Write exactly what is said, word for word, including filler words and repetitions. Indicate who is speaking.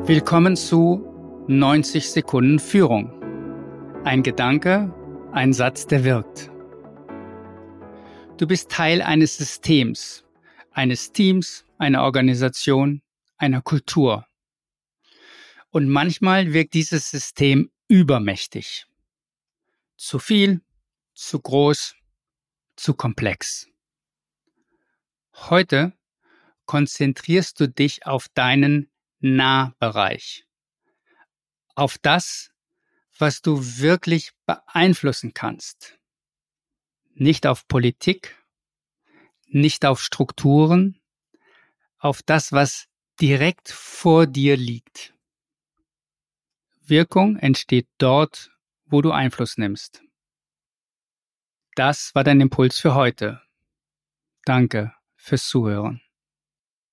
Speaker 1: Willkommen zu neunzig Sekunden Führung. Ein Gedanke, ein Satz, der wirkt. Du bist Teil eines Systems, eines Teams, einer Organisation, einer Kultur. Und manchmal wirkt dieses System übermächtig. Zu viel, zu groß, zu komplex. Heute konzentrierst du dich auf deinen Nahbereich. Auf das, was du wirklich beeinflussen kannst. Nicht auf Politik, nicht auf Strukturen, auf das, was direkt vor dir liegt. Wirkung entsteht dort, wo du Einfluss nimmst. Das war dein Impuls für heute. Danke fürs Zuhören.